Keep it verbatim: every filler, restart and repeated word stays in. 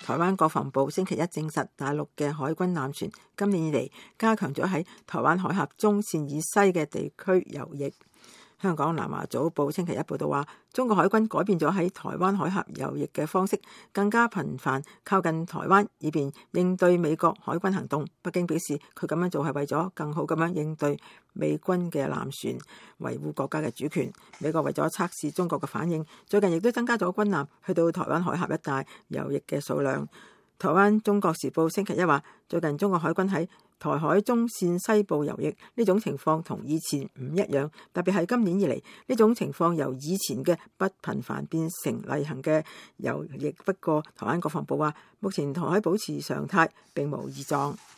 台灣國防部星期一證實，大陸嘅海軍艦船今年以嚟加強咗喺台灣海峽中線以西嘅地區游弋。香港南華早報星期一報道話，中國海軍改變咗喺台灣海峽游弋嘅方式，更加頻繁靠近台灣，以便應對美國海軍行動。北京表示，佢咁樣做係為咗更好咁樣應對美軍嘅艦船，維護國家嘅主權。美國為咗測試中國嘅反應，最近亦都增加咗軍艦去到台灣海峽一帶游弋嘅數量。台灣中國時報星期一話，最近中國海軍喺台海中線西部游弋，呢種情況同以前唔一樣，特別係今年以嚟，呢種情況由以前嘅不頻繁變成例行嘅游弋。不過台灣國防部話，目前台海保持常態，並無異狀。